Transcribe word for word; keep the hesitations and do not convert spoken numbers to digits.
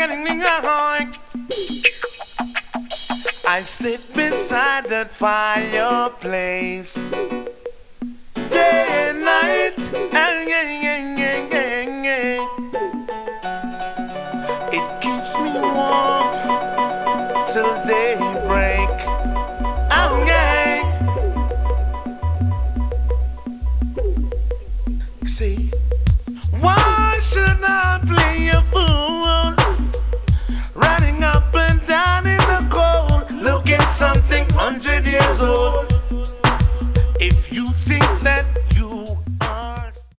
I sit beside that fireplace day and night. It keeps me warm till day.